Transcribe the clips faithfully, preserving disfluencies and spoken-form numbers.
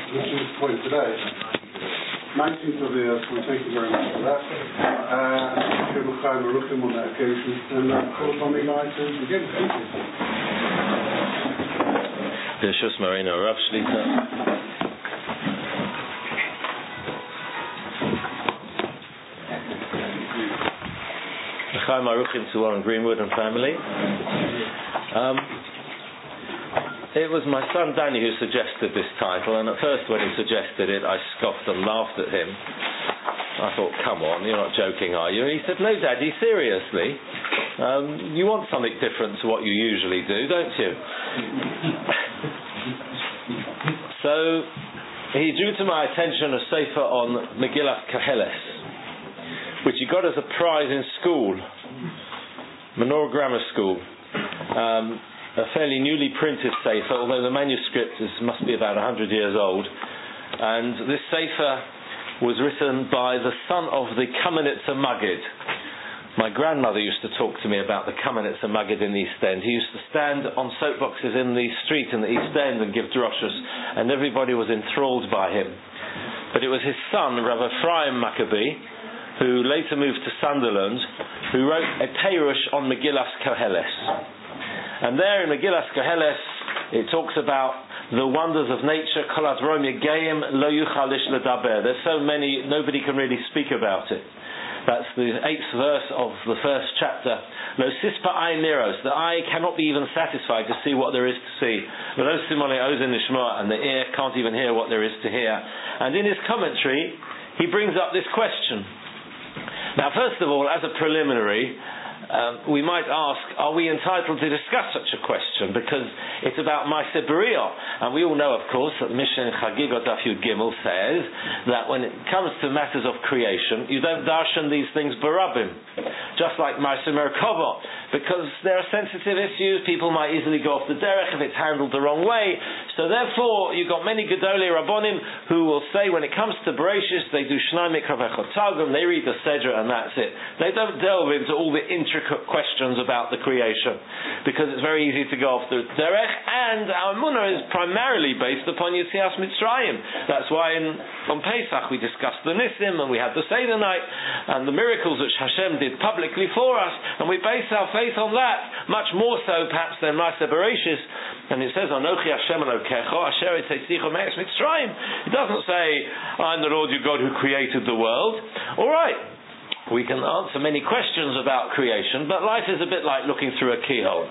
which is the point today. nineteenth of the year, so thank you very much for that. Uh, and Chaim Aruchim on that occasion, and uh, call upon the guy to begin. Thank you. B'Shus Marina Rav Shlita. Chaim Aruchim to Warren Greenwood and family. Um, It was my son Danny who suggested this title, and at first when he suggested it I scoffed and laughed at him. I thought, come on, you're not joking, are you? And he said, no Daddy, seriously, um, you want something different to what you usually do, don't you? So he drew to my attention a sefer on Megillat Koheles, which he got as a prize in school, Menorah Grammar School. Um, a fairly newly printed sefer, although the manuscript is, must be about one hundred years old. And this sefer was written by the son of the Kamenetzer Maggid. My grandmother used to talk to me about the Kamenetzer Maggid in the East End. He used to stand on soapboxes in the street in the East End and give drushes, and everybody was enthralled by him. But it was his son, Rav Ephraim Maccabee, who later moved to Sunderland, who wrote a Perush on Megillas Koheles. And there in Megillas Koheles, it talks about the wonders of nature. Kol hadvarim yegeim lo yuchal ish ledaber. There's so many, nobody can really speak about it. That's the eighth verse of the first chapter. Lo sispa ayin niros. The eye cannot be even satisfied to see what there is to see. Lo simole ozen nishma. And the ear can't even hear what there is to hear. And in his commentary, he brings up this question. Now, first of all, as a preliminary, Um, we might ask, are we entitled to discuss such a question? Because it's about Ma'aseh B'riyah. And we all know, of course, that Mishnah Chagigot Daf Yud Gimel says that when it comes to matters of creation, you don't darshan these things barabim. Just like Ma'aseh Merkava. Because there are sensitive issues, people might easily go off the derech if it's handled the wrong way. So therefore, you've got many Gedolei Rabbonim who will say when it comes to Bereishis, they do Shnai Mikra V'Echad Targum, they read the Sedra and that's it. They don't delve into all the intricate questions about the creation, because it's very easy to go off the derech, and our emunah is primarily based upon Yetzias Mitzrayim. That's why in, on Pesach we discussed the Nisim, and we had the Seder night, and the miracles which Hashem did publicly for us, and we base our faith on that, much more so perhaps than Ma'aseh Bereishis. And it says, Anochi Hashem Elokecha, Asher Etzicha Me'eretz Mitzrayim. It doesn't say, I'm the Lord your God who created the world. Alright, we can answer many questions about creation, but life is a bit like looking through a keyhole.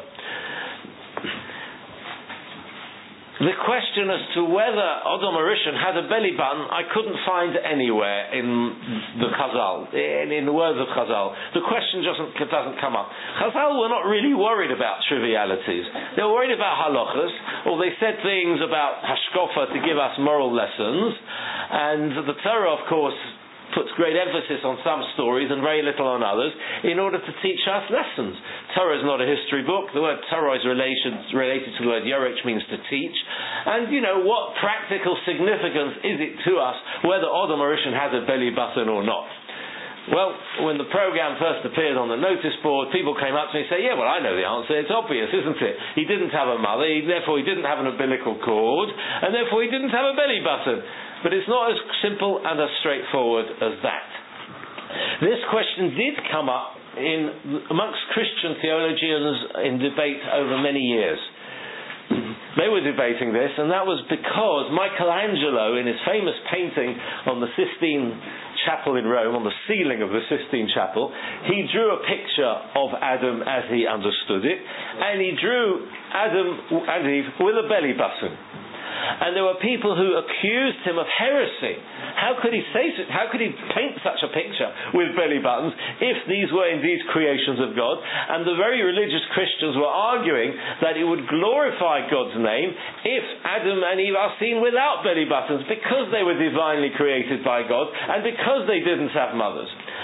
The question as to whether Adam Arishon had a belly button, I couldn't find anywhere in the Chazal, in, in the words of Chazal. The question just doesn't come up. Chazal were not really worried about trivialities. They were worried about halachas, or they said things about hashkofa to give us moral lessons, and the Torah, of course, puts great emphasis on some stories and very little on others in order to teach us lessons. Torah is not a history book. The word Torah is related, related to the word Yorech, means to teach. And, you know, what practical significance is it to us whether Adam Arishon has a belly button or not? Well, when the program first appeared on the notice board, people came up to me and said, yeah, well, I know the answer. It's obvious, isn't it? He didn't have a mother, he, therefore he didn't have an umbilical cord, and therefore he didn't have a belly button. But it's not as simple and as straightforward as that. This question did come up in amongst Christian theologians in debate over many years. They were debating this, and that was because Michelangelo, in his famous painting on the Sistine Chapel in Rome, on the ceiling of the Sistine Chapel, he drew a picture of Adam as he understood it, and he drew Adam and Eve with a belly button. And there were people who accused him of heresy. How could he say so? How could he paint such a picture with belly buttons if these were indeed creations of God? And the very religious Christians were arguing that it would glorify God's name if Adam and Eve are seen without belly buttons, because they were divinely created by God and because they didn't have mothers.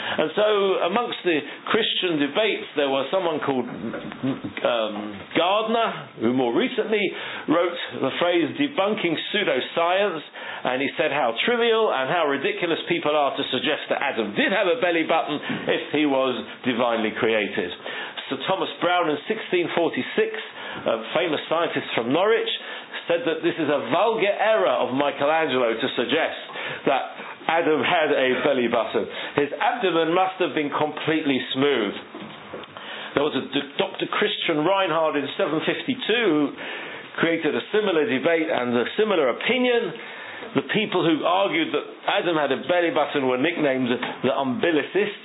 And so amongst the Christian debates there was someone called um, Gardner, who more recently wrote the phrase debunking pseudoscience, and he said how trivial and how ridiculous people are to suggest that Adam did have a belly button if he was divinely created. Sir Thomas Browne in sixteen forty-six, a famous scientist from Norwich, said that this is a vulgar error of Michelangelo to suggest that Adam had a belly button. His abdomen must have been completely smooth. There was a Doctor Christian Reinhard in seven fifty-two who created a similar debate and a similar opinion. The people who argued that Adam had a belly button were nicknamed the umbilicists.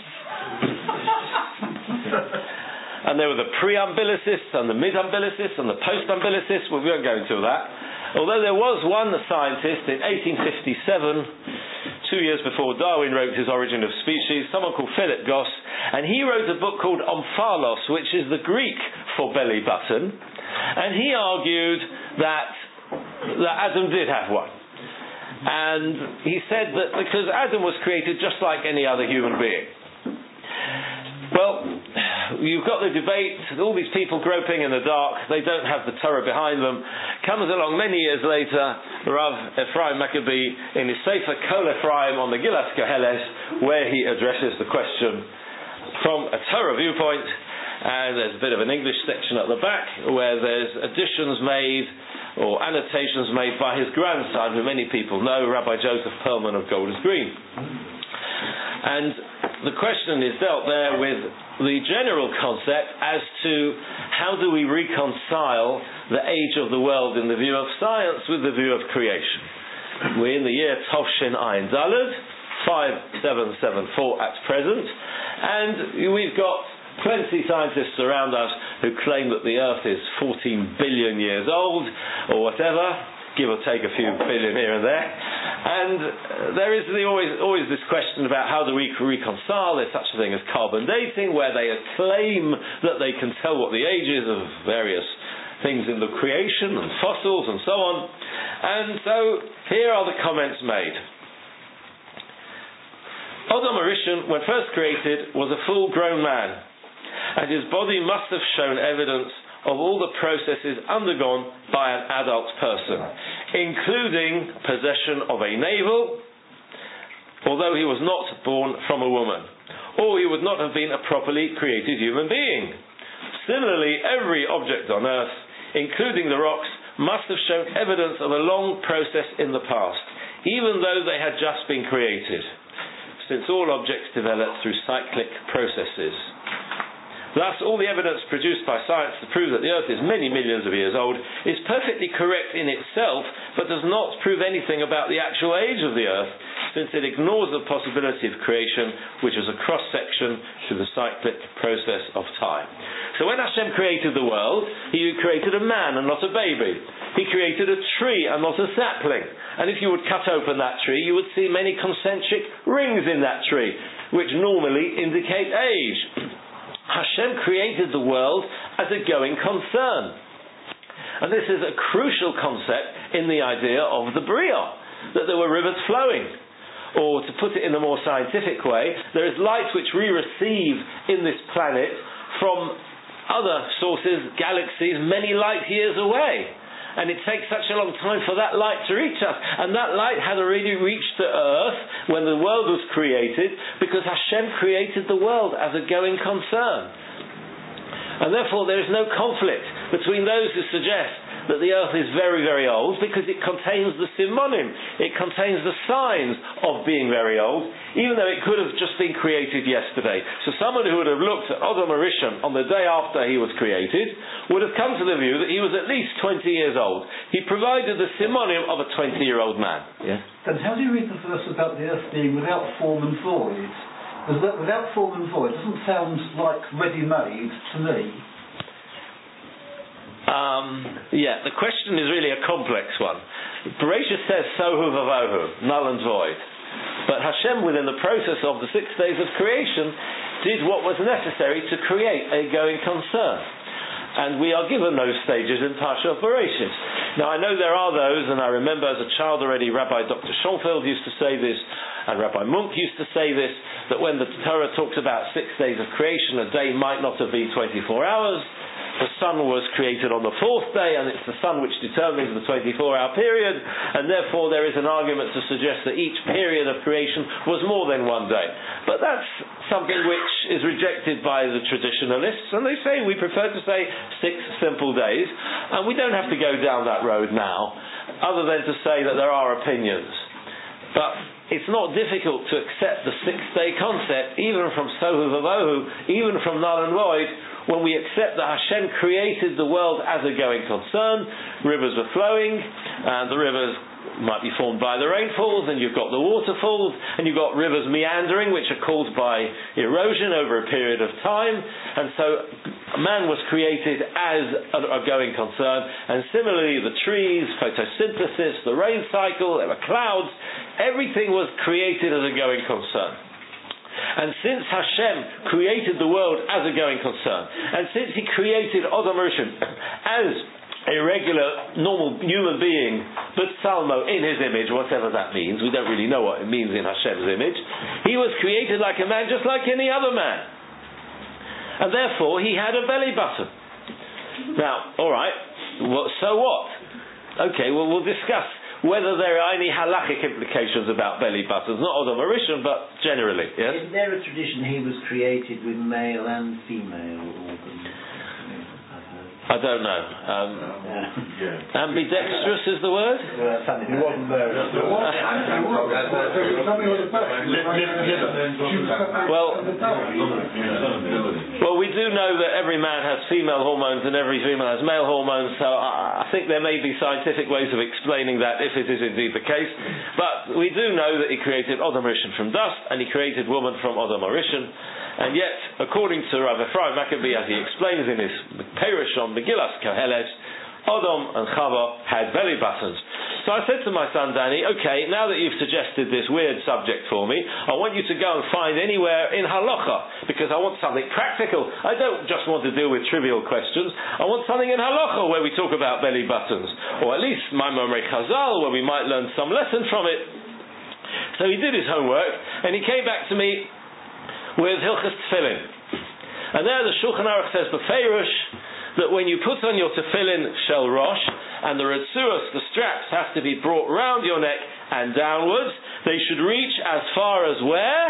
And there were the pre-umbilicists and the mid-umbilicists and the post-umbilicists. Well, we won't go into that. Although there was one scientist in eighteen fifty-seven, two years before Darwin wrote his Origin of Species, someone called Philip Goss, and he wrote a book called Omphalos, which is the Greek for belly button, and he argued that, that Adam did have one. And he said that because Adam was created just like any other human being. Well, you've got the debate, all these people groping in the dark, they don't have the Torah behind them. Comes along many years later, Rav Ephraim Maccabee in his Sefer Kol Ephraim on Megillas Koheles, where he addresses the question from a Torah viewpoint, and there's a bit of an English section at the back where there's additions made or annotations made by his grandson, who many people know, Rabbi Joseph Perlman of Golders Green. And the question is dealt there with the general concept as to how do we reconcile the age of the world in the view of science with the view of creation. We're in the year Tovshin Ayin Daled, five seven seven four at present, and we've got plenty of scientists around us who claim that the Earth is fourteen billion years old, or whatever, give or take a few billion here and there. And uh, there is the, always always this question about how do we reconcile. There's such a thing as carbon dating, where they claim that they can tell what the age is of various things in the creation and fossils and so on. And so here are the comments made. Adam Arishon, when first created, was a full-grown man, and his body must have shown evidence of all the processes undergone by an adult person, including possession of a navel, although he was not born from a woman, or he would not have been a properly created human being. Similarly, every object on earth, including the rocks, must have shown evidence of a long process in the past, even though they had just been created, since all objects develop through cyclic processes. Thus, all the evidence produced by science to prove that the Earth is many millions of years old is perfectly correct in itself, but does not prove anything about the actual age of the Earth, since it ignores the possibility of creation, which is a cross-section through the cyclic process of time. So when Hashem created the world, He created a man and not a baby. He created a tree and not a sapling. And if you would cut open that tree, you would see many concentric rings in that tree, which normally indicate age. Hashem created the world as a going concern. And this is a crucial concept in the idea of the Bria, that there were rivers flowing. Or to put it in a more scientific way, there is light which we receive in this planet from other sources, galaxies, many light years away. And it takes such a long time for that light to reach us. And that light had already reached the earth when the world was created, because Hashem created the world as a going concern. And therefore there is no conflict between those who suggest that the earth is very, very old, because it contains the simonim, it contains the signs of being very old, even though it could have just been created yesterday. So someone who would have looked at Adam Arishon on the day after he was created would have come to the view that he was at least twenty years old. He provided the simonim of a twenty-year-old man. Yeah? Then how do you read the verse about the earth being without form and void? Because that without form and void doesn't sound like ready-made to me. Um, yeah, the question is really a complex one. Bereshit says sohu vavohu, null and void. But Hashem, within the process of the six days of creation, did what was necessary to create a going concern. And we are given those stages in Parsha of Bereshit. Now I know there are those, and I remember as a child already Rabbi Doctor Schonfeld used to say this, and Rabbi Munk used to say this, that when the Torah talks about six days of creation, a day might not have been twenty-four hours. The sun was created on the fourth day, and it's the sun which determines the twenty-four hour period, and therefore there is an argument to suggest that each period of creation was more than one day. But that's something which is rejected by the traditionalists, and they say we prefer to say six simple days, and we don't have to go down that road now, other than to say that there are opinions. But it's not difficult to accept the six-day concept, even from Sohu Vavohu, even from Null and Void, when we accept that Hashem created the world as a going concern. Rivers were flowing, and the rivers might be formed by the rainfalls, and you've got the waterfalls, and you've got rivers meandering, which are caused by erosion over a period of time, and so man was created as a, a going concern, and similarly the trees, photosynthesis, the rain cycle, there were clouds, everything was created as a going concern. And since Hashem created the world as a going concern, and since He created Adam Rishon as a regular, normal human being, but Salmo in His image, whatever that means, we don't really know what it means in Hashem's image, He was created like a man, just like any other man. And therefore He had a belly button. Now, alright, well, so what? Okay, well we'll discuss whether there are any halachic implications about belly buttons, not Adam Rishon, but generally, yes? In their tradition, he was created with male and female organs. I don't know. Um, yeah. Ambidextrous is the word? Well, he wasn't there. well, well, we do know that every man has female hormones and every female has male hormones, so I think there may be scientific ways of explaining that if it is indeed the case. But we do know that He created Adam Rishon from dust, and He created woman from Adam Rishon. And yet, according to Rav Ephraim Maccabee, as he explains in his Perush on Megillas Koheles, Adam and Chava had belly buttons. So I said to my son Danny, okay, now that you've suggested this weird subject for me, I want you to go and find anywhere in Halacha, because I want something practical. I don't just want to deal with trivial questions. I want something in Halacha where we talk about belly buttons, or at least Maimon Chazal, where we might learn some lesson from it. So he did his homework, and he came back to me with Hilchas Tefillin. And there the Shulchan Aruch says b'feirush that when you put on your tefillin shel rosh, and the retzuos, the straps, have to be brought round your neck and downwards, they should reach as far as where?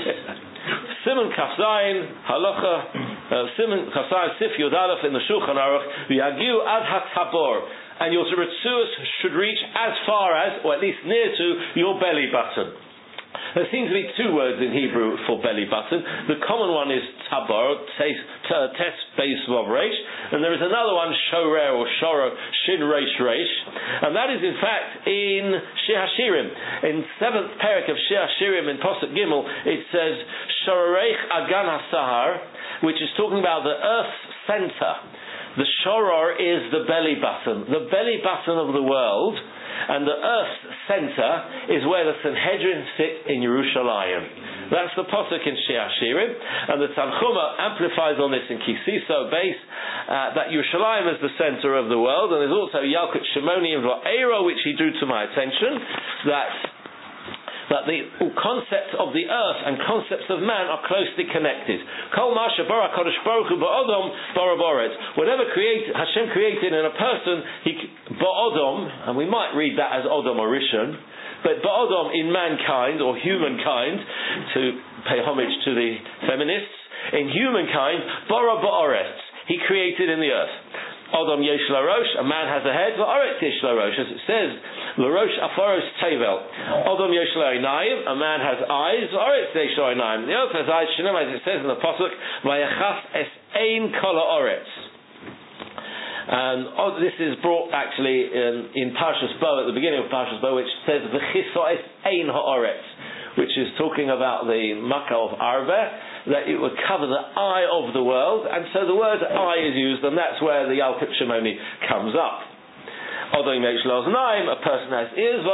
Simon Kafzayin Halacha Simon Kafzayin Sif Yud Aleph in the Shulchan Aruch v'yagiu ad hatabor, and your retzuos should reach as far as, or at least near to, your belly button. There seems to be two words in Hebrew for belly button. The common one is tabar, tes beis vav reish, and there is another one, shorer or shoro, shin reish reish, and that is in fact in Shir Hashirim. In seventh parak of Shir Hashirim in Posuk Gimel, it says shorereich agan hasahar, which is talking about the earth's center. The shoror is the belly button, the belly button of the world. And the earth's center is where the Sanhedrin sit in Yerushalayim. That's the Posuk in Shir Hashirim, and the Tanchuma amplifies on this in Kisiso base uh, that Yerushalayim is the center of the world, and there's also Yalkut Shimoni in Va'era, which he drew to my attention, that that the concepts of the earth and concepts of man are closely connected. Kol Masha Bara Kodesh Baruch Hu Ba'odom Bara Boret. Whatever create, Hashem created in a person, he Ba'odom, and we might read that as Odom or Rishon, but Ba'odom in mankind or humankind, to pay homage to the feminists, in humankind, Bara Ba'oret, he created in the earth. Odom Yesh Larosh, a man has a head, Va'oret Yesh Larosh, as it says, Larosh Afaros Tevel. Odom Yesh Lainayim, a man has eyes, Va'oret Yesh Lainayim. The earth has eyes, Shinam, as it says in the Pasuk, Vayachas Es Ein Kol Ha'oretz. And oh, this is brought actually in, in Parshas Bo, at the beginning of Parshas Bo, which says V'chiso Es Ein Ha'oretz, which is talking about the Makkah of Arveh, that it would cover the eye of the world, and so the word eye is used, and that's where the Yalkut Shimoni comes up. Although a person has ears,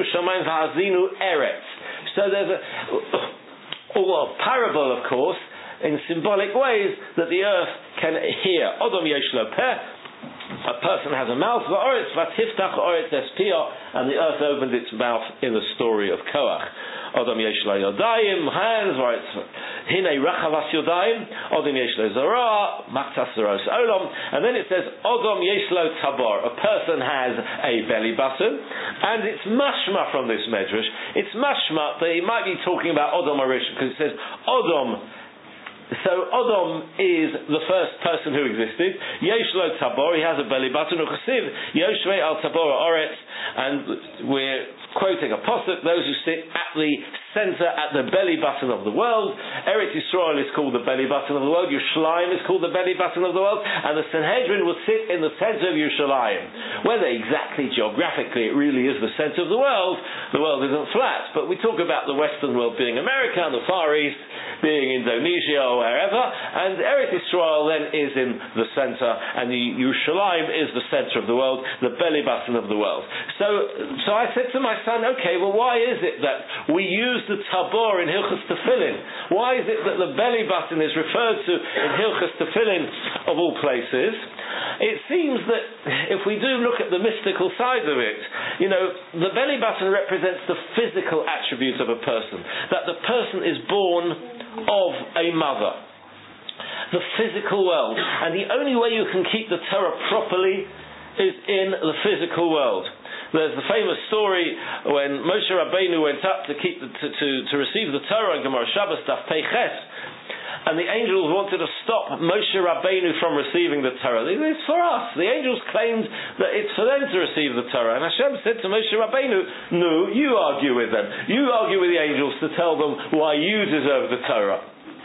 so there's a, well, parable, of course, in symbolic ways that the earth can hear. Odom yesh lo peh, a person has a mouth, va'oretz v'tiftach oretz es piyah, and the earth opened its mouth in the story of Koach. Odom yesh lo yodayim, hands, va'oretz hinei rachavas yodayim, Odom yesh lo zorah, maktas zoros olam, and then it says Odom yesh lo tabor, a person has a belly button, and it's mashma from this medrash, it's mashma that he might be talking about Odom Arish, because it says Odom. So Odom is the first person who existed. Yesh lo tabor, he has a belly button. Uchasiv yoshvei al tabor oretz, and we're quoting a pasuk: those who sit at the center, at the belly button of the world. Eretz Yisrael is called the belly button of the world. Yerushalayim is called the belly button of the world, and the Sanhedrin will sit in the center of Yerushalayim. Whether exactly geographically it really is the center of the world, the world isn't flat. But we talk about the Western world being America and the Far East being Indonesia or wherever, and Eretz Yisrael then is in the center, and the Yerushalayim is the center of the world, the belly button of the world. So, so I said to my son, okay, well, why is it that we use the tabor in Hilchos Tefillin? Why is it that the belly button is referred to in Hilchos Tefillin of all places? It seems that if we do look at the mystical side of it, you know, the belly button represents the physical attribute of a person, that the person is born of a mother, the physical world, and the only way you can keep the Torah properly is in the physical world. There's the famous story when Moshe Rabbeinu went up to keep the, to, to, to receive the Torah in Gemara Shabbos Daf Pei Ches, and the angels wanted to stop Moshe Rabbeinu from receiving the Torah. It's for us. The angels claimed that it's for them to receive the Torah, and Hashem said to Moshe Rabbeinu, no, you argue with them. You argue with the angels to tell them why you deserve the Torah.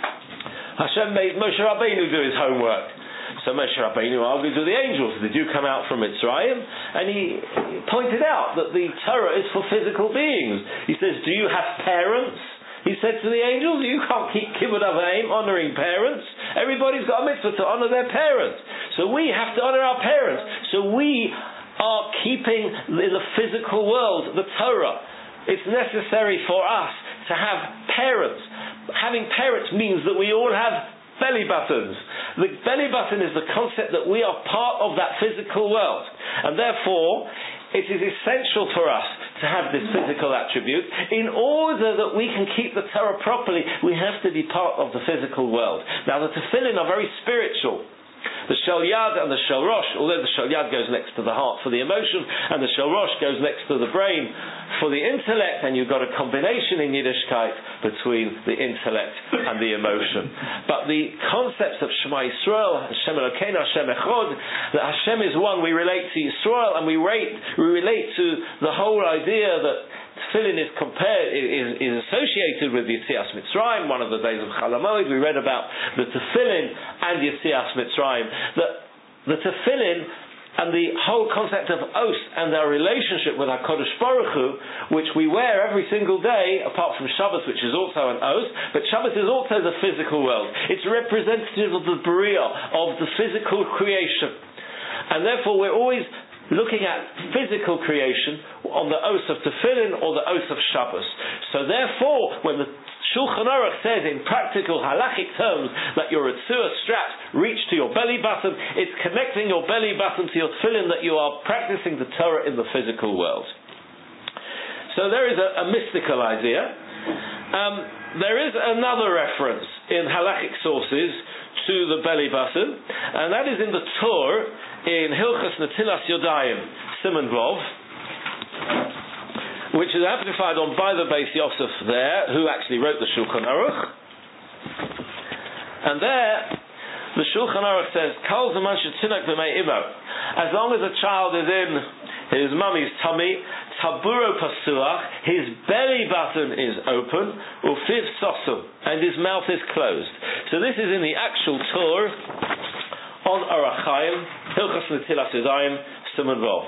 Hashem made Moshe Rabbeinu do his homework. So Moshe Rabbeinu argued with the angels. Did you come out from Mitzrayim? And he pointed out that the Torah is for physical beings. He says, do you have parents? He said to the angels, you can't keep kibbud avaim, honouring parents. Everybody's got a mitzvah to honour their parents. So we have to honour our parents. So we are keeping in the physical world the Torah. It's necessary for us to have parents. Having parents means that we all have belly buttons. The belly button is the concept that we are part of that physical world. And therefore, it is essential for us to have this physical attribute. In order that we can keep the Torah properly, we have to be part of the physical world. Now, the tefillin are very spiritual. The Shel Yad and the Shel Rosh, although the Shel Yad goes next to the heart for the emotion, and the Shel Rosh goes next to the brain for the intellect, and you've got a combination in Yiddishkeit between the intellect and the emotion. But the concepts of Shema Yisrael, Hashem Elokeinu, Hashem Echad, that Hashem is one, we relate to Yisrael, and we, rate, we relate to the whole idea that tefillin is compared, is, is associated with Yetzias Mitzrayim, one of the days of Chol HaMoed. We read about the tefillin and Yetzias Mitzrayim. That the tefillin and the whole concept of os and our relationship with HaKadosh Baruch Hu, which we wear every single day, apart from Shabbos, which is also an os, but Shabbos is also the physical world. It's representative of the Bria, of the physical creation. And therefore we're always looking at physical creation on the os of tefillin or the os of Shabbos. So therefore, when the Shulchan Aruch says in practical halachic terms that your Ritzua straps reach to your belly button, it's connecting your belly button to your tefillin that you are practicing the Torah in the physical world. So there is a, a mystical idea. Um, there is another reference in halachic sources to the belly button, and that is in the Torah in Hilchos Netilas Yodayim, Siman Vov, which is amplified on by the Beis Yosef there, who actually wrote the Shulchan Aruch. And there, the Shulchan Aruch says, Kol Zaman Shetinok B'mei Imo, as long as a child is in his mummy's tummy, Taburo Pasuach, his belly button is open, Ufiv Sosum, and his mouth is closed. So this is in the actual Torah on Orach Chaim, Hilchos Netilas Yodayim, Siman Vov.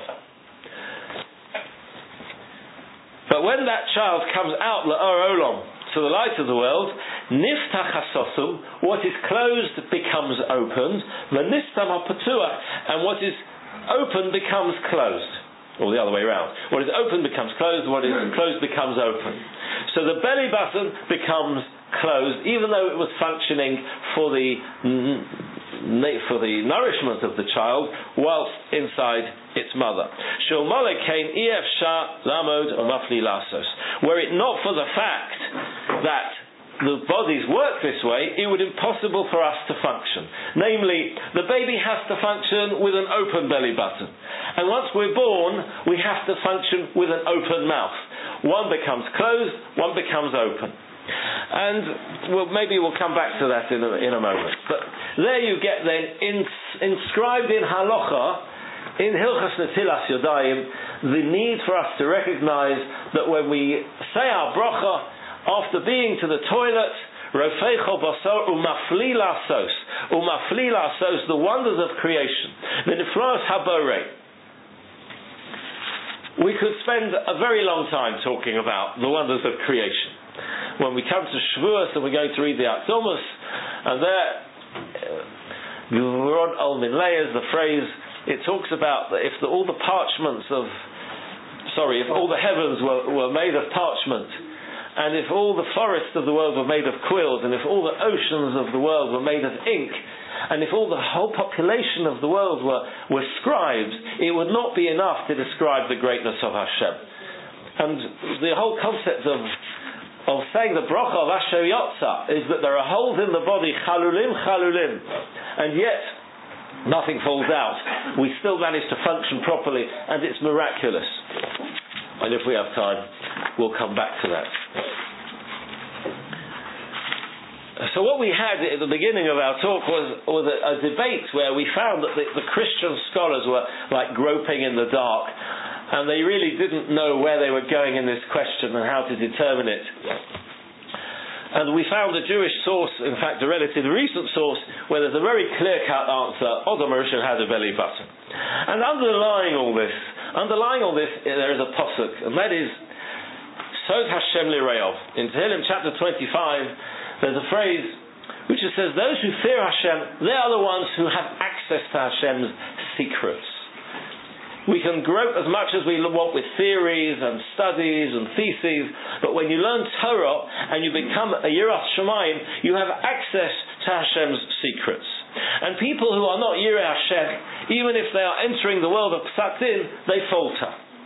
But when that child comes out La'or Olam, to the light of the world, Niftach HaSosum, what is closed becomes opened, V'nistam HaPatuach, and what is open becomes closed. Or the other way around. What is open becomes closed, what is closed becomes open. So the belly button becomes closed, even though it was functioning for the for the nourishment of the child, whilst inside its mother. Were it not for the fact that the bodies work this way, it would be impossible for us to function. Namely, the baby has to function with an open belly button. And once we're born, we have to function with an open mouth. One becomes closed, one becomes open. And well, maybe we'll come back to that in a, in a moment. But there you get then, in, inscribed in halacha, in Hilchas Netilas Yadayim, the need for us to recognize that when we say our bracha, after being to the toilet, Rofeicho basar umafli lasos, umafli lasos, the wonders of creation, the niflos haborei. We could spend a very long time talking about the wonders of creation. When we come to Shavuos and we're going to read the Atzumas, and there, Yurod al Minleas, the phrase, it talks about that if the, all the parchments of, sorry, if all the heavens were, were made of parchment, and if all the forests of the world were made of quills, and if all the oceans of the world were made of ink, and if all the whole population of the world were, were scribes, it would not be enough to describe the greatness of Hashem. And the whole concept of of saying the bracha of Asher Yotza is that there are holes in the body, chalulim, chalulim, and yet nothing falls out. We still manage to function properly, and it's miraculous. And if we have time, we'll come back to that. So what we had at the beginning of our talk was, was a, a debate where we found that the, the Christian scholars were like groping in the dark, and they really didn't know where they were going in this question and how to determine it. And we found a Jewish source, in fact a relatively recent source, where there's a very clear-cut answer: Adam Rishon had a belly button. And underlying all this, underlying all this, there is a pasuk, and that is Sod Hashem Lireov. In Tehillim chapter twenty-five, there's a phrase which says, those who fear Hashem, they are the ones who have access to Hashem's secrets. We can grope as much as we want with theories and studies and theses, but when you learn Torah and you become a Yiras Shamayim, you have access to Hashem's secrets. And people who are not Yirei Hashem, even if they are entering the world of Psak Din, they falter.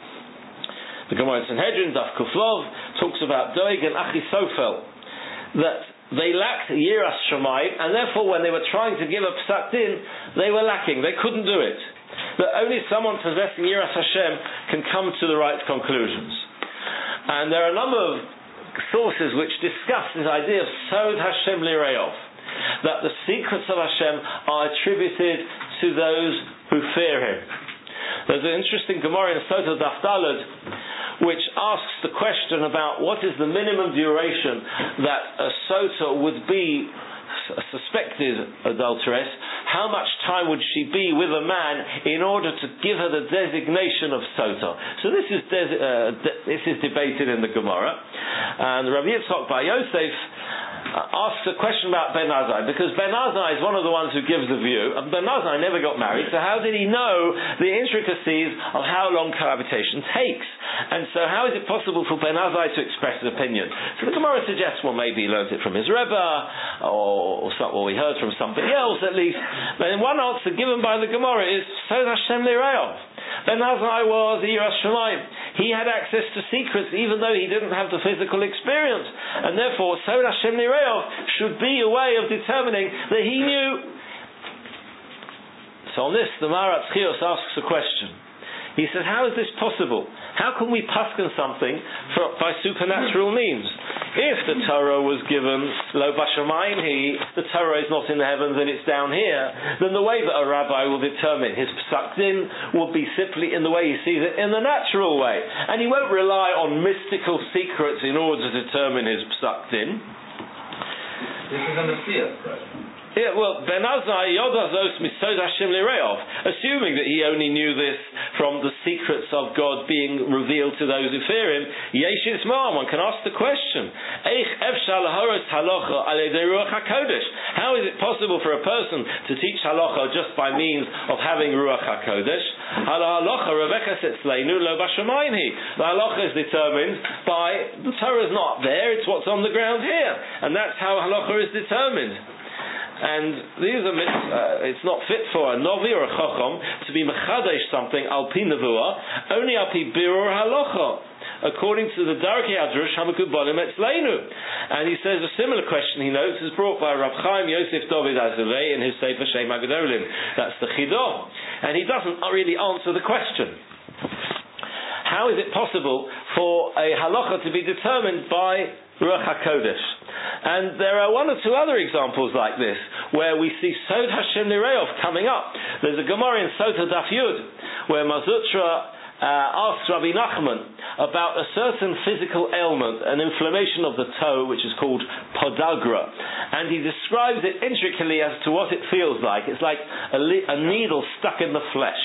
The Gemara in Sanhedrin, Daf Kuflov, talks about Doeg and Achisofel, that they lacked Yiras Shamayim, and therefore when they were trying to give a Psak Din, they were lacking, they couldn't do it. That only someone possessing Yiras Hashem can come to the right conclusions. And there are a number of sources which discuss this idea of Sod Hashem Lireov, that the secrets of Hashem are attributed to those who fear Him. There's an interesting Gemara in Sotah Daf Daled which asks the question about what is the minimum duration that a Sotah would be a suspected adulteress. How much time would she be with a man in order to give her the designation of Sotah? So this is de- uh, de- this is debated in the Gemara, and Rabbi Yitzchak Bar Yosef asks a question about Ben Azai, because Ben Azai is one of the ones who gives the view, and Ben Azai never got married, so how did he know the intricacies of how long cohabitation takes? And so how is it possible for Ben Azai to express an opinion? So the Gemara suggests, well, maybe he learned it from his Rebbe, or, or, some, or he heard from somebody else at least. But one answer given by the Gemara is, Sod Hashem Lireov. Ben Azai was a Yiras Shamayim. He had access to secrets even though he didn't have the physical experience. And therefore, Sod Hashem Lireov should be a way of determining that he knew. So on this, the Maharatz Chios asks a question. He says, how is this possible? How can we paskin something for, by supernatural means? If the Torah was given lo bashamayim he, the Torah is not in the heavens and it's down here, then the way that a rabbi will determine his psak din will be simply in the way he sees it, in the natural way. And he won't rely on mystical secrets in order to determine his psak din. This is a Messiah, right? Yeah, well, Ben Azai Yodazos Misod Hashem Lireov, assuming that he only knew this from the secrets of God being revealed to those who fear him, Yeshis Ma, one can ask the question, Eich Efshal Horos Halacha Al Yedei Ruach HaKodesh. How is it possible for a person to teach halacha just by means of having Ruach HaKodesh? Halacha Rebecca Setzleinu Lo Bashamayim Hi. The halacha is determined by, the Torah is not there, it's what's on the ground here. And that's how halacha is determined. And these are myths, uh, it's not fit for a novi or a chacham to be mechadesh something al pi nevuah, only al pi birur halacha, according to the Darkei Hadrush Hamakubalim Etzleinu. And he says a similar question, he notes, is brought by Rav Chaim Yosef David Azulei in his Sefer Shem HaGedolim. That's the Chidah. And he doesn't really answer the question. How is it possible for a halacha to be determined by Ruach HaKodesh? And there are one or two other examples like this, where we see Sod Hashem Nireov coming up. There's a Gemara in Sota Daf Yud, where Mazutra uh, asks Rabbi Nachman about a certain physical ailment, an inflammation of the toe, which is called podagra. And he describes it intricately as to what it feels like. It's like a, li- a needle stuck in the flesh.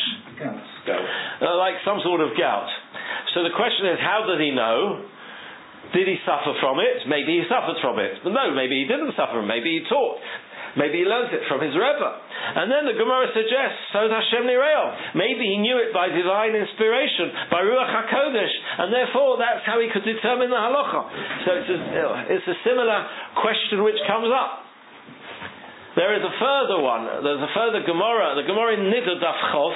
Uh, like some sort of gout. So the question is, how did he know? Did he suffer from it? Maybe he suffered from it. But no, maybe he didn't suffer. Maybe he taught. Maybe he learnt it from his Rebbe. And then the Gemara suggests, Sod Hashem Nireov. Maybe he knew it by divine inspiration, by Ruach HaKodesh, and therefore that's how he could determine the halacha. So it's a, it's a similar question which comes up. There is a further one. There's a further Gemara. The Gemara in Niddah Daf Chof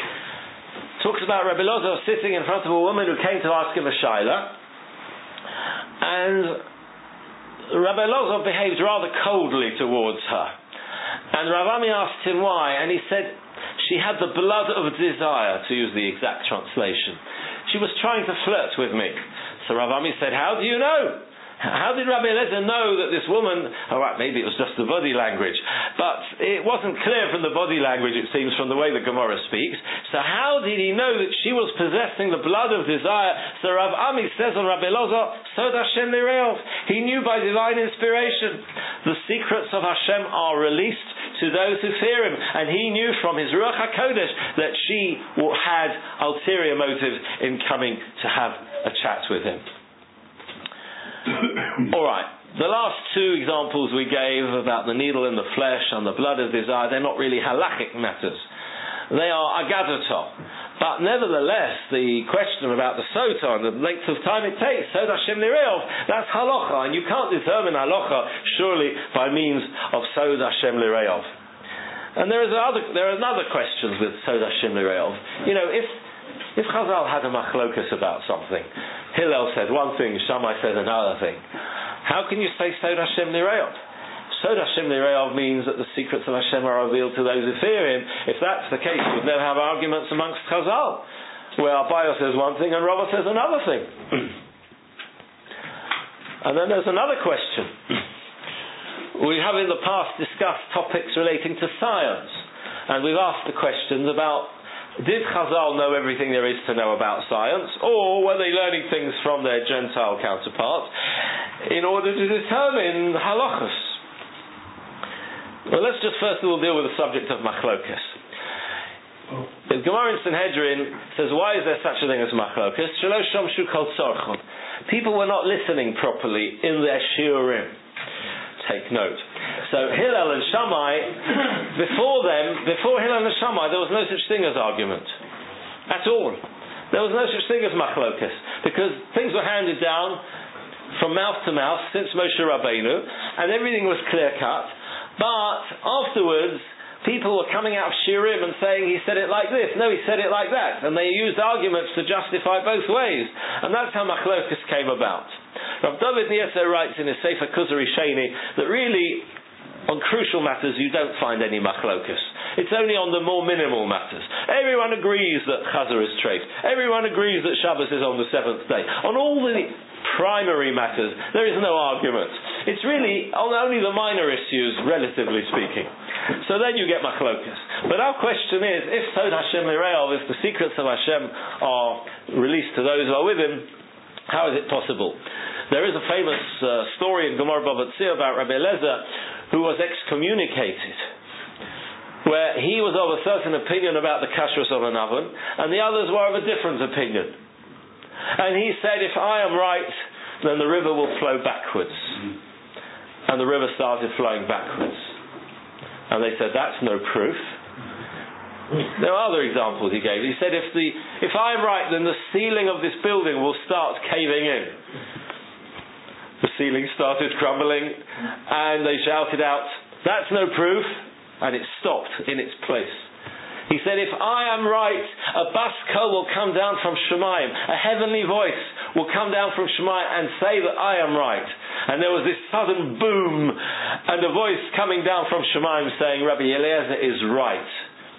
talks about Rabbi Elazar sitting in front of a woman who came to ask him a shaila. And Rabbi Elazar behaved rather coldly towards her. And Rav Ami asked him why, and he said she had the blood of desire, to use the exact translation. She was trying to flirt with me. So Rav Ami said, how do you know? How did Rabbi Elazar know that this woman, all right, maybe it was just the body language, but it wasn't clear from the body language, it seems, from the way the Gemara speaks. So how did he know that she was possessing the blood of desire? So Rav Ami says on Rabbi Elazar, Sod Hashem Nireov. He knew by divine inspiration. The secrets of Hashem are released to those who fear him, and he knew from his Ruach HaKodesh that she had ulterior motive in coming to have a chat with him. Alright, the last two examples we gave about the needle in the flesh and the blood of desire, they're not really halachic matters. They are agadatah. But nevertheless, the question about the sota and the length of time it takes, Sod Hashem Nireov, that's halacha, and you can't determine halacha surely by means of Sod Hashem Nireov. And there is other, there are other questions with Sod Hashem Nireov. You know, if If Chazal had a machlokas about something, Hillel said one thing, Shammai said another thing, how can you say Sod Hashem Nireov? Sod Hashem Nireov means that the secrets of Hashem are revealed to those who fear him. If that's the case, you would never have arguments amongst Chazal, where Abaye says one thing and Rava says another thing. And then there's another question. We have in the past discussed topics relating to science, and we've asked the questions about, did Chazal know everything there is to know about science, or were they learning things from their Gentile counterparts in order to determine halachos? Well, let's just first of all deal with the subject of machlokas. The Gemara in Sanhedrin says, why is there such a thing as machlokas? Shelo shamshu kol tzorchon. People were not listening properly in their shiurim. Take note. So Hillel and Shammai, before them, before Hillel and Shammai, there was no such thing as argument. At all. There was no such thing as machlokas. Because things were handed down from mouth to mouth since Moshe Rabbeinu, and everything was clear cut. But afterwards, people were coming out of Shirim and saying he said it like this, no, he said it like that. And they used arguments to justify both ways. And that's how machlokas came about. Rav David Nieser writes in his Sefer Kuzari Sheni that really, on crucial matters, you don't find any machlokas. It's only on the more minimal matters. Everyone agrees that Chazar is treif. Everyone agrees that Shabbos is on the seventh day. On all the primary matters, there is no argument. It's really on only the minor issues, relatively speaking. So then you get machlokas. But our question is, if Sod Hashem Nireov, if the secrets of Hashem are released to those who are with him, how is it possible? There is a famous uh, story in Gemara Bava Tzia about Rabbi Elazar, who was excommunicated, where he was of a certain opinion about the kashrus of an oven, and the others were of a different opinion. And he said, if I am right, then the river will flow backwards. And the river started flowing backwards. And they said, that's no proof. There are other examples he gave. He said, if the if I am right, then the ceiling of this building will start caving in. The ceiling started crumbling, and they shouted out, that's no proof. And it stopped in its place. He said, if I am right, a bas kol will come down from Shemayim, a heavenly voice will come down from Shemayim and say that I am right. And there was this sudden boom, and a voice coming down from Shemayim saying, Rabbi Eliezer is right.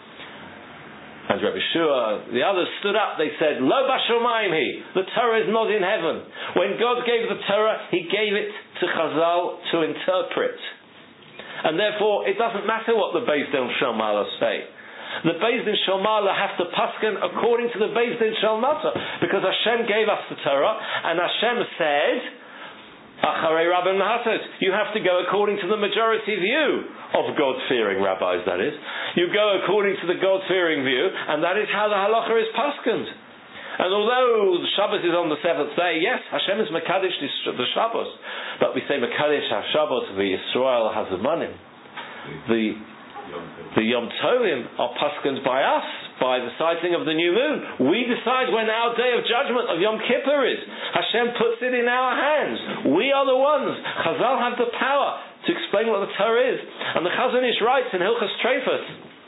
And Rabbi Shua, the others stood up, they said, Lo b'shamayim hi, the Torah is not in heaven. When God gave the Torah, He gave it to Chazal to interpret. And therefore, it doesn't matter what the Beis Din Shel Ma'ala say. The Beis Din Shel Ma'ala have to pasken according to the Beis Din Shel Mata, because Hashem gave us the Torah, and Hashem said, Acharei Rabbi Nahatot, you have to go according to the majority view of God-fearing rabbis, that is. You go according to the God-fearing view, and that is how the halacha is paskened. And although Shabbos is on the seventh day, yes, Hashem is Mekadesh the Shabbos, but we say Mekadesh HaShabbos the Yisrael Hazamanim. The the Yom Tovim are paskened by us, by the sighting of the new moon. We decide when our day of judgment of Yom Kippur is. Hashem puts it in our hands. We are the ones. Chazal have the power to explain what the Torah is. And the Chazon Ish writes in Hilchos Treifos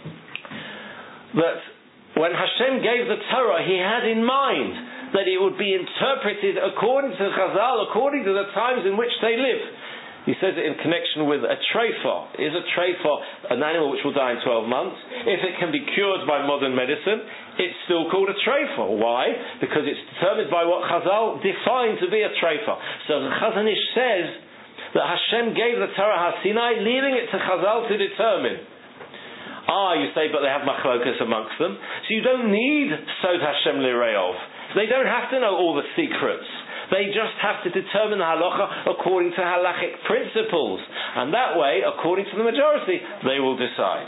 that when Hashem gave the Torah, He had in mind that it would be interpreted according to Chazal, according to the times in which they live. He says it in connection with a treifa. Is a treifa an animal which will die in twelve months? If it can be cured by modern medicine, it's still called a treifa. Why? Because it's determined by what Chazal defined to be a treifa. So the Chazon Ish says that Hashem gave the Torah HaSinai, leaving it to Chazal to determine. Ah, you say, but they have machlokas amongst them. So you don't need Sod Hashem Lireov. They don't have to know all the secrets. They just have to determine the halacha according to halachic principles. And that way, according to the majority, they will decide.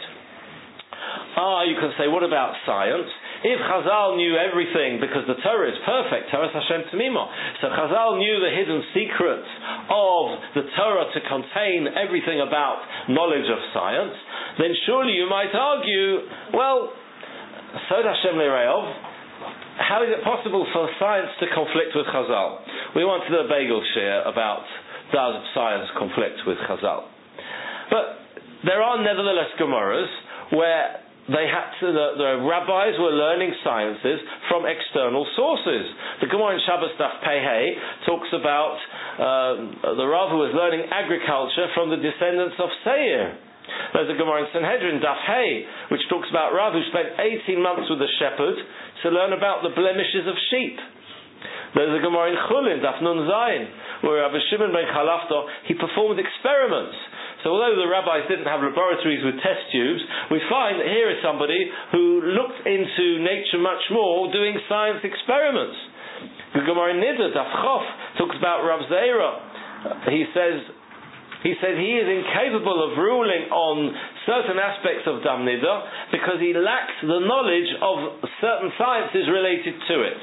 Ah, you can say, what about science? If Chazal knew everything, because the Torah is perfect, Torah Hashem Tamimo, so Chazal knew the hidden secrets of the Torah to contain everything about knowledge of science, then surely you might argue, well, Sod Hashem Le'Reov, how is it possible for science to conflict with Chazal? We wanted a bagel share about does science conflict with Chazal? But there are nevertheless Gemaras where they had to, the, the rabbis were learning sciences from external sources. The Gemara in Shabbos Daf Pei Hey talks about uh, the Rav who was learning agriculture from the descendants of Seir. There's a Gemara in Sanhedrin Daf Hey which talks about Rav who spent eighteen months with the shepherd to learn about the blemishes of sheep. There's a Gemara in Chulin Daf Nun Zayin where Rabbi Shimon ben Chalafto he performed experiments. So although the rabbis didn't have laboratories with test tubes, we find that here is somebody who looked into nature much more, doing science experiments. The Gemara in Niddah, Daf Chof, talks about Rav Zeira. He says, he said he is incapable of ruling on certain aspects of Dam Niddah because he lacks the knowledge of certain sciences related to it.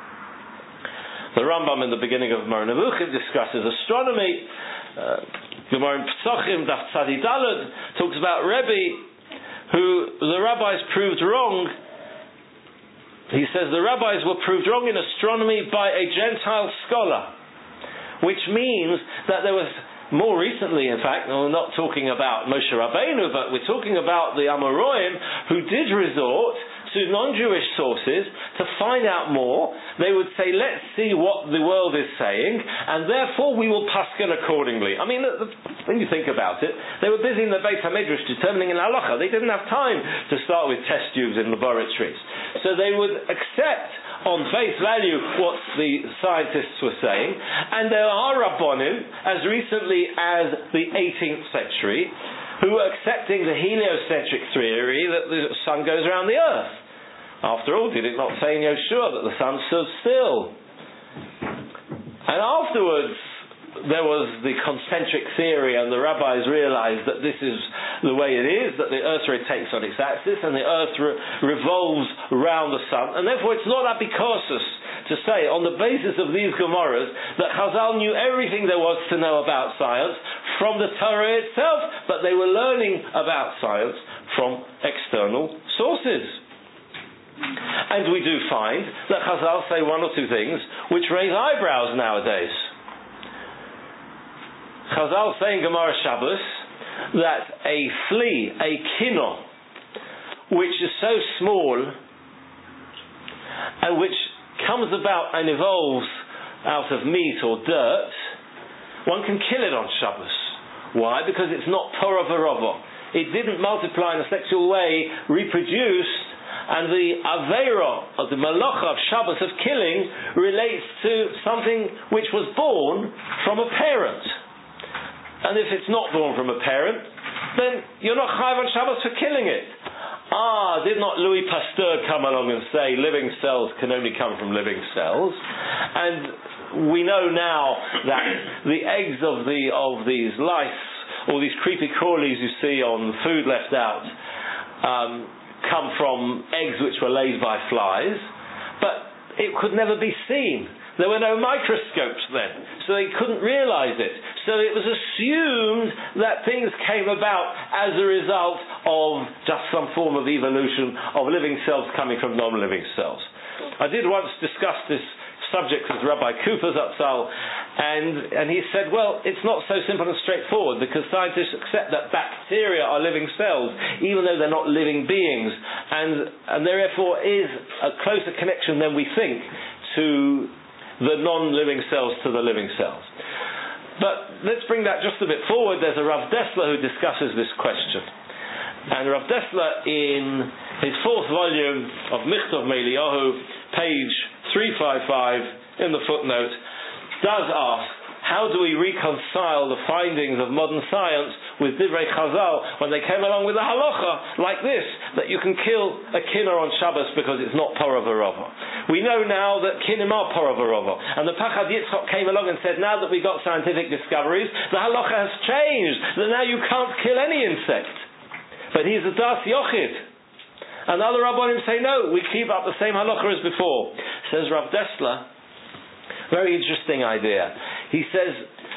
The Rambam in the beginning of Moreh Nevuchim discusses astronomy. Uh, Gemara in Pesachim, Daf Tzadi Daled, talks about Rebbe, who the rabbis proved wrong. He says the rabbis were proved wrong in astronomy by a Gentile scholar, which means that there was, more recently in fact, we're not talking about Moshe Rabbeinu, but we're talking about the Amoraim, who did resort to non-Jewish sources to find out more. They would say, let's see what the world is saying, and therefore we will paskin accordingly. I mean, when you think about it, they were busy in the Beit HaMidrash determining in halacha. They didn't have time to start with test tubes in laboratories. So they would accept on face value what the scientists were saying, and there are Rabbonim, as recently as the eighteenth century, who were accepting the heliocentric theory that the sun goes around the earth. After all, did it not say in Yeshua that the sun stood still? And afterwards, there was the concentric theory, and the rabbis realized that this is the way it is, that the earth rotates on its axis and the earth re- revolves around the sun, and therefore it's not apikorsus to say, on the basis of these Gemaras, that Chazal knew everything there was to know about science from the Torah itself, but they were learning about science from external sources. And we do find that Chazal say one or two things which raise eyebrows nowadays. Chazal say in Gemara Shabbos that a flea, a kino, which is so small and which comes about and evolves out of meat or dirt, one can kill it on Shabbos. Why? Because it's not Torah v'rova. It didn't multiply in a sexual way, reproduced, and the Aveira, of the Malacha of Shabbos of killing, relates to something which was born from a parent. And if it's not born from a parent, then you're not chayav on Shabbos for killing it. Ah, did not Louis Pasteur come along and say living cells can only come from living cells? And we know now that the eggs of the of these lice, or these creepy crawlies you see on food left out, um, come from eggs which were laid by flies, but it could never be seen. There were no microscopes then, so they couldn't realize it. So it was assumed that things came about as a result of just some form of evolution of living cells coming from non-living cells. I did once discuss this subject with Rabbi Cooper Zatzal, and, and he said, well, it's not so simple and straightforward, because scientists accept that bacteria are living cells, even though they're not living beings, and, and there therefore is a closer connection than we think to the non-living cells to the living cells. But let's bring that just a bit forward. There's a Rav Dessler who discusses this question. And Rav Dessler, in his fourth volume of Michtov Meiliyahu, page three fifty-five, in the footnote, does ask, how do we reconcile the findings of modern science with Divrei Chazal when they came along with a halacha like this, that you can kill a kinner on Shabbos because it's not Torah v'rova. We know now that kinnim are Torah v'rova, and the Pachad Yitzchok came along and said, now that we've got scientific discoveries, the halacha has changed, that now you can't kill any insect. But he's a Das Yochid. And other Rabbanim say, no, we keep up the same halacha as before. Says Rav Dessler, very interesting idea. He says,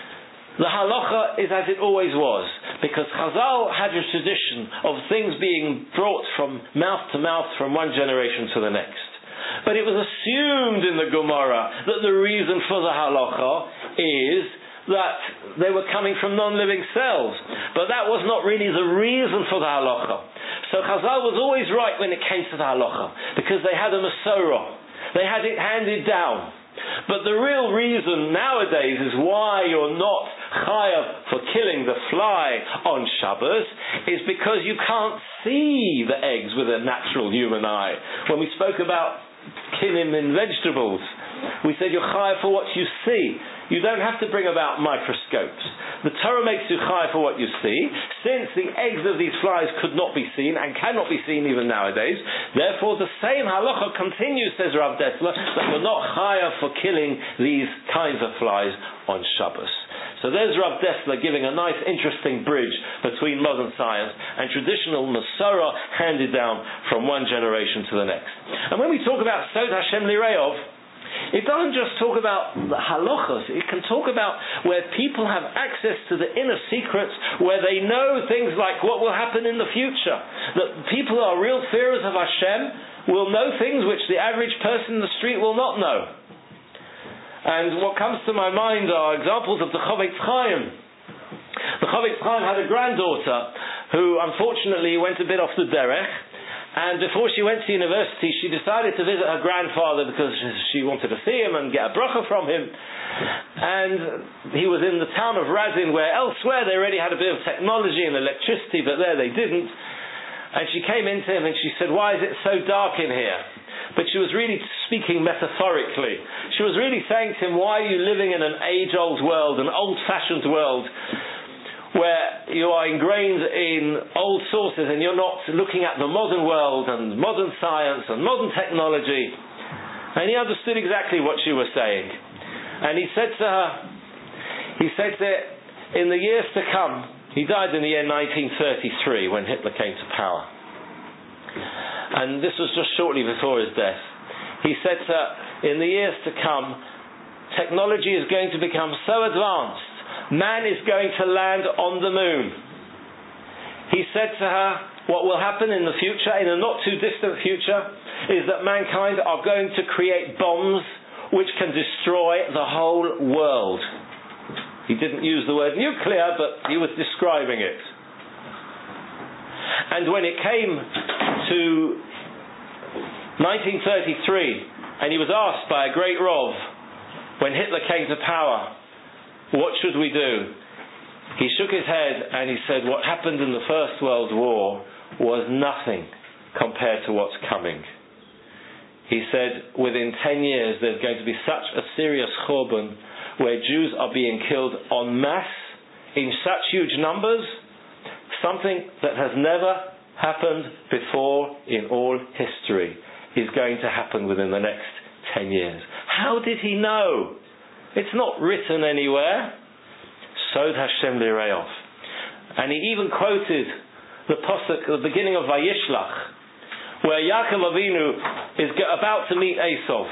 the halacha is as it always was, because Chazal had a tradition of things being brought from mouth to mouth from one generation to the next. But it was assumed in the Gemara that the reason for the halacha is that they were coming from non-living cells. But that was not really the reason for the halacha. So Chazal was always right when it came to the halacha, because they had a Masorah. They had it handed down. But the real reason nowadays is why you're not chayav for killing the fly on Shabbos is because you can't see the eggs with a natural human eye. When we spoke about killing in vegetables, we said you're chayav for what you see. You don't have to bring about microscopes. The Torah makes you chayav for what you see. Since the eggs of these flies could not be seen and cannot be seen even nowadays, therefore the same halacha continues, says Rav Dessler, that you're not chayav for killing these kinds of flies on Shabbos. So there's Rav Dessler giving a nice, interesting bridge between modern science and traditional Masorah handed down from one generation to the next. And when we talk about Sod Hashem Lireov, it doesn't just talk about the halachas, it can talk about where people have access to the inner secrets, where they know things like what will happen in the future. That people who are real fearers of Hashem will know things which the average person in the street will not know. And what comes to my mind are examples of the Chavetz Chaim. The Chavetz Chaim had a granddaughter who unfortunately went a bit off the derech. And before she went to university, she decided to visit her grandfather because she wanted to see him and get a bracha from him. And he was in the town of Razin, where elsewhere they already had a bit of technology and electricity, but there they didn't. And she came into him and she said, why is it so dark in here? But she was really speaking metaphorically. She was really saying to him, why are you living in an age-old world, an old-fashioned world, where you are ingrained in old sources and you're not looking at the modern world and modern science and modern technology? And he understood exactly what she was saying. And he said to her, He said that in the years to come, he died in the year nineteen thirty-three when Hitler came to power. And this was just shortly before his death. He said that in the years to come, technology is going to become so advanced, man is going to land on the moon. He said to her, what will happen in the future, in a not too distant future, is that mankind are going to create bombs which can destroy the whole world. He didn't use the word nuclear, but he was describing it. And when it came to nineteen thirty-three, and he was asked by a great Rov, when Hitler came to power, what should we do? He shook his head and he said, what happened in the First World War was nothing compared to what's coming. He said, within ten years there's going to be such a serious churban where Jews are being killed en masse in such huge numbers, something that has never happened before in all history is going to happen within the next ten years. How did he know? It's not written anywhere. Sod Hashem Lireof. And he even quoted the pasuk at the beginning of Vayishlach, where Yaakov Avinu is about to meet Esau.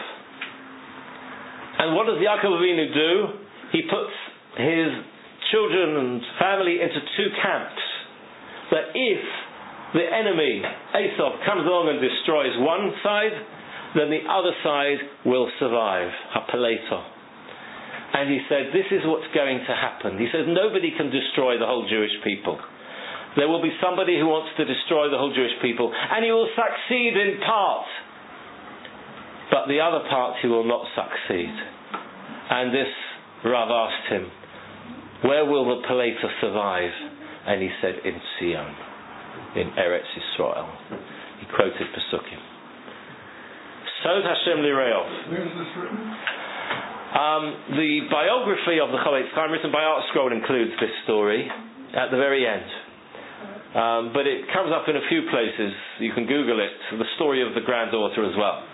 And what does Yaakov Avinu do? He puts his children and family into two camps. That if the enemy, Esau, comes along and destroys one side, then the other side will survive. Hapeleto. And he said, this is what's going to happen. He says, nobody can destroy the whole Jewish people. There will be somebody who wants to destroy the whole Jewish people, and he will succeed in part. But the other part he will not succeed. And this Rav asked him, where will the Peleita survive? And he said, in Sion, in Eretz Yisrael. He quoted Pesukim. Sod Hashem Lireof. Where is this written? Um, the biography of the Chofetz Chaim written by Art Scroll includes this story at the very end. Um, but it comes up in a few places. You can Google it, the story of the granddaughter as well.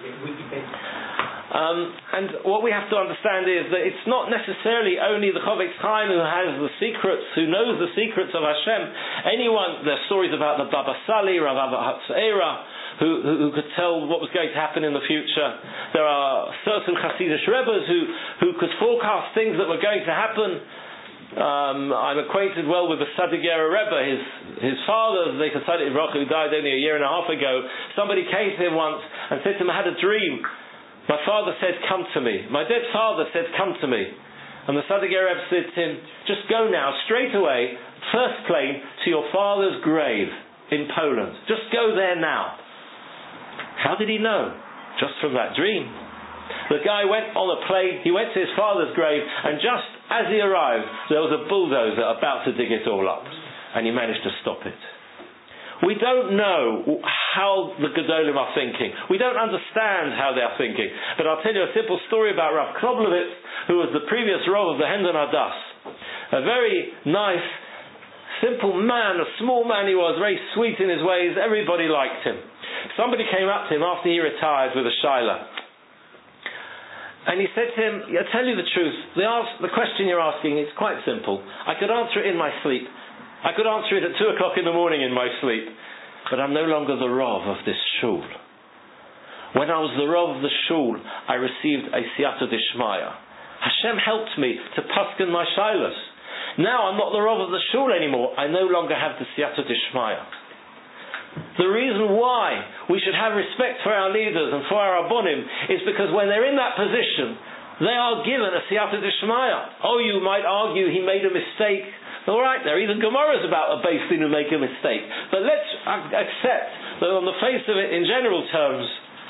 Um, and what we have to understand is that it's not necessarily only the Chofetz Chaim who has the secrets, who knows the secrets of Hashem. Anyone, there's stories about the Baba Sali, Rav Abba Hatzaira, who, who, who could tell what was going to happen in the future. There are certain Hasidic Rebbes who, who could forecast things that were going to happen. Um, I'm acquainted well with the Sadigera Rebbe, his his father, the Chassadik Baruch, who died only a year and a half ago. Somebody came to him once and said to him, I had a dream. My father said, come to me. My dead father said, come to me. And the Sadigera Rebbe said to him, just go now, straight away, first plane, to your father's grave in Poland. Just go there now. How did he know? Just from that dream. The guy went on a plane, he went to his father's grave, and just as he arrived, there was a bulldozer about to dig it all up. And he managed to stop it. We don't know how the Gedolim are thinking. We don't understand how they are thinking. But I'll tell you a simple story about Rav Knoblowitz, who was the previous Rav of the Hendon Adas. A very nice, simple man, a small man he was, very sweet in his ways, everybody liked him. Somebody came up to him after he retired with a shaila. And he said to him, I tell you the truth, the, ask, the question you're asking is quite simple. I could answer it in my sleep. I could answer it at two o'clock in the morning in my sleep. But I'm no longer the Rav of this shul. When I was the Rav of the shul, I received a siyata dishmaya. Hashem helped me to paskin my shailas. Now I'm not the Rav of the shul anymore. I no longer have the siyata dishmaya. The reason why we should have respect for our leaders and for our abonim is because when they're in that position, they are given a siyata dishmaya. Oh, you might argue he made a mistake. All right, there are even Gemaras about a Beis Din who make a mistake. But let's accept that on the face of it, in general terms,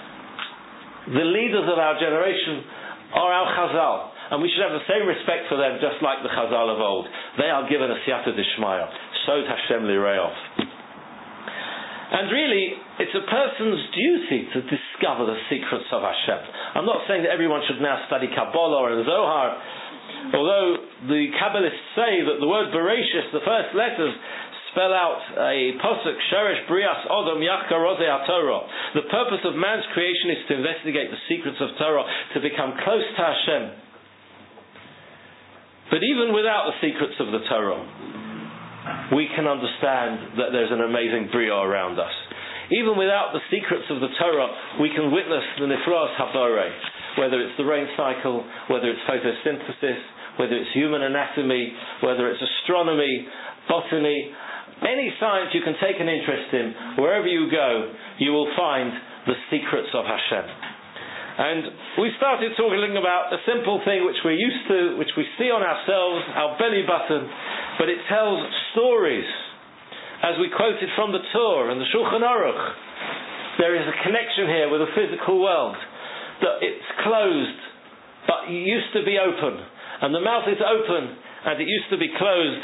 the leaders of our generation are our Chazal. And we should have the same respect for them, just like the Chazal of old. They are given a siyata dishmaya. Sod Hashem Lireof. And really, it's a person's duty to discover the secrets of Hashem. I'm not saying that everyone should now study Kabbalah and Zohar, although the Kabbalists say that the word Bereshis, the first letters, spell out a posuk, Sheresh Brias Odom Yachka Rozei HaTorah. The purpose of man's creation is to investigate the secrets of Torah, to become close to Hashem. But even without the secrets of the Torah, we can understand that there's an amazing Bria around us. Even without the secrets of the Torah, we can witness the Niflas Haborei, whether it's the rain cycle, whether it's photosynthesis, whether it's human anatomy, whether it's astronomy, botany, any science you can take an interest in, wherever you go, you will find the secrets of Hashem. And we started talking about a simple thing which we're used to, which we see on ourselves, our belly button, but it tells stories. As we quoted from the Torah and the Shulchan Aruch, there is a connection here with the physical world. That it's closed, but it used to be open. And the mouth is open, and it used to be closed.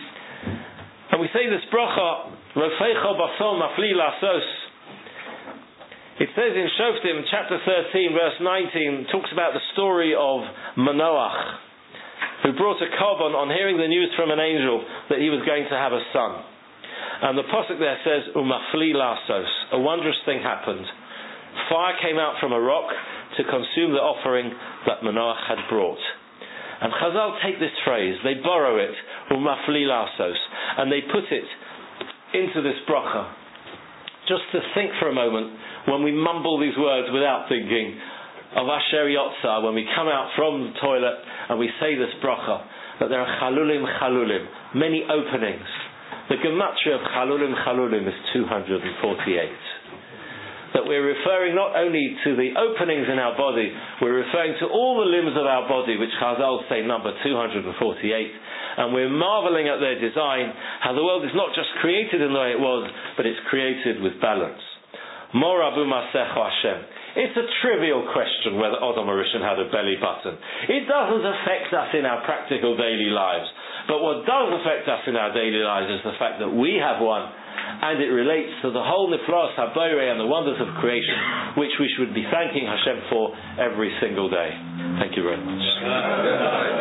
And we say this bracha, Rofeicha Basom Mafli Lasos. It says in Shoftim, chapter thirteen, verse nineteen, talks about the story of Manoach, who brought a korban on hearing the news from an angel that he was going to have a son. And the pasuk there says, Umafli Lasos. A wondrous thing happened. Fire came out from a rock to consume the offering that Manoach had brought. And Chazal take this phrase, they borrow it, Umafli Lasos, and they put it into this bracha. Just to think for a moment, when we mumble these words without thinking, of Asher Yotzah, when we come out from the toilet and we say this bracha, that there are chalulim chalulim, many openings. The gematria of chalulim chalulim is two hundred forty-eight. That we're referring not only to the openings in our body, we're referring to all the limbs of our body, which Chazal say number two hundred forty-eight, and we're marveling at their design, how the world is not just created in the way it was, but it's created with balance. Mor Abu Masecho Hashem. It's a trivial question whether Adam Harishon had a belly button. It doesn't affect us in our practical daily lives. But what does affect us in our daily lives is the fact that we have one, and it relates to the whole Niflas Haborei and the wonders of creation, which we should be thanking Hashem for every single day. Thank you very much.